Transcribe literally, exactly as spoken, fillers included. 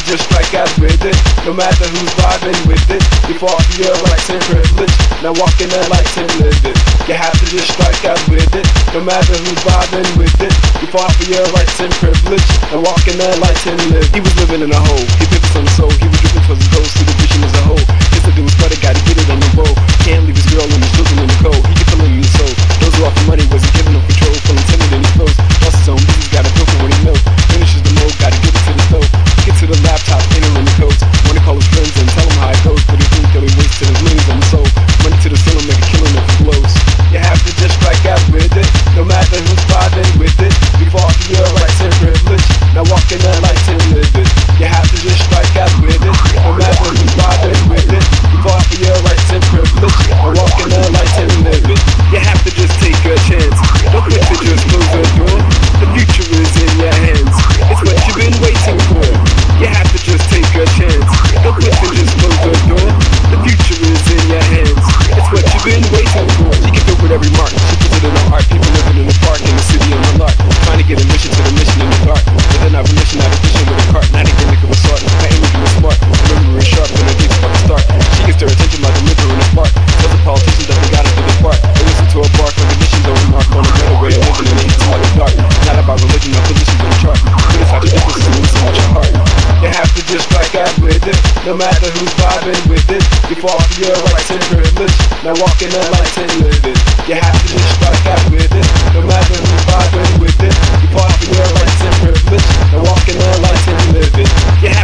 just strike out with it. No matter who's vibing with it, you fall for your rights and privilege. Now walk in the lights and live it. You have to just strike out with it. No matter who's vibing with it, you fall for your rights and privilege. Now walk in the lights and live. He was living in a hole, he pivots on the soul. He was dripping towards his goals, see the vision as a whole. His to do his brother, gotta get it on the roll. Can't leave his girl and his children in the cold. He can feel it in his soul. Those who offer money wasn't giving no control. Feeling timid and he flows. Lost his own business, gotta go for what he knows. Finishes the mode, gotta give it to the stove. Get to the laptop, entering the codes. Wanna call his friends and tell him how it goes. But he think that he wasted his millions on the soul. Money to the ceiling, make a killing if it blows. You have to just strike out with it. No matter who's vibing with it, you fall for your rights and privilege. Now walk in the lights and live it. You have to just strike out with it. No matter who's vibing with it, you fall for your rights and privilege. Now walk in the lights and live it. You have to just take a chance. Don't quit to just close the door. The future is in your hands. It's what you've been waiting for. You have to just take a chance. Don't quit to just close the door. The future is in your hands. It's what you've been waiting for. She can feel with every mark. She puts it in her heart. People living in the park, in the city, on the lot. Trying to get a mission to the mission in the dark. But then I have a mission out of vision with a cart. Not a gimmick of a sort. My image was smart. Remember is sharp when I gave from the start. She gets their attention by delivering a spark. Tells the politicians that they gotta do the part. They listen to a bark. Recognitions over mark on a better way of living and it's all the dark. Not about religion or positions on the chart. But it's how the difference is listen with your heart. You have to just strike out with it. No matter who's vibing with it, you fall for your rights and privilege. Now walk in the lights and live it. You have to just strike out with it. No matter who's vibing with it, you fall for your rights and privilege. Now walk in the lights and live it. You